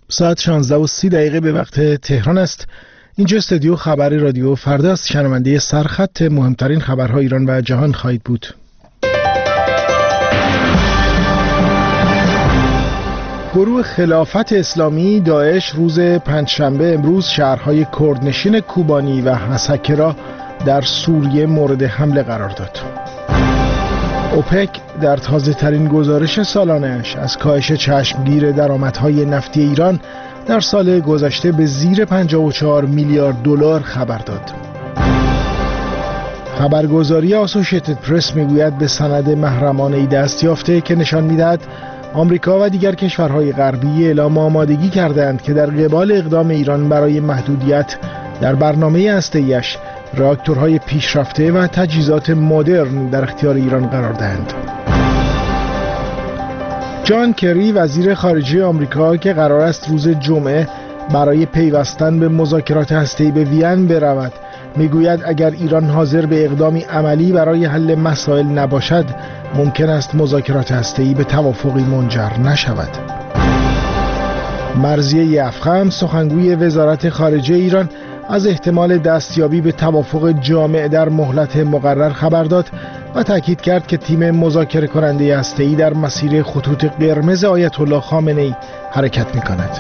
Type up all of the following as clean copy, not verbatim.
ساعت 16:30 به وقت تهران است. اینجا استودیو خبر رادیو فردا است. شنونده سرخط مهمترین خبرهای ایران و جهان خواهید بود. گروه خلافت اسلامی داعش روز پنجشنبه امروز شهرهای کردنشین کوبانی و حسکه را در سوریه مورد حمله قرار داد. اوپک در تازه ترین گزارش سالانه‌اش از کاهش چشمگیر درآمدهای نفتی ایران در سال گذشته به زیر 54 میلیارد دلار خبر داد. خبرگزاری آسوشیتد پرس میگوید به سند محرمانه‌ای دست یافته که نشان می‌دهد آمریکا و دیگر کشورهای غربی اعلام آمادگی کردند که در قبال اقدام ایران برای محدودیت در برنامه هسته‌ایش راکتورهای پیشرفته و تجهیزات مدرن در اختیار ایران قرار دهند. جان کری وزیر خارجه آمریکا که قرار است روز جمعه برای پیوستن به مذاکرات هسته‌ای به وین برود میگوید اگر ایران حاضر به اقدامی عملی برای حل مسائل نباشد ممکن است مذاکرات هسته‌ای به توافقی منجر نشود. مرضیه افخم سخنگوی وزارت خارجه ایران از احتمال دستیابی به توافق جامع در مهلت مقرر خبر داد و تاکید کرد که تیم مذاکره کننده هسته‌ای در مسیر خطوط قرمز آیت الله خامنه‌ای حرکت می‌کند.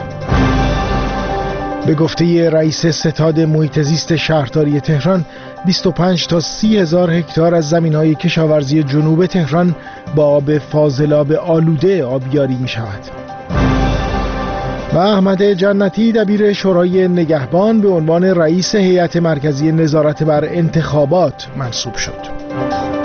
به گفته رئیس ستاد محیط زیست شهرداری تهران 25 تا 30 هزار هکتار از زمین‌های کشاورزی جنوب تهران با آب فاضلاب آلوده آبیاری می‌شود. و احمد جنتی دبیر شورای نگهبان به عنوان رئیس هیئت مرکزی نظارت بر انتخابات منصوب شد.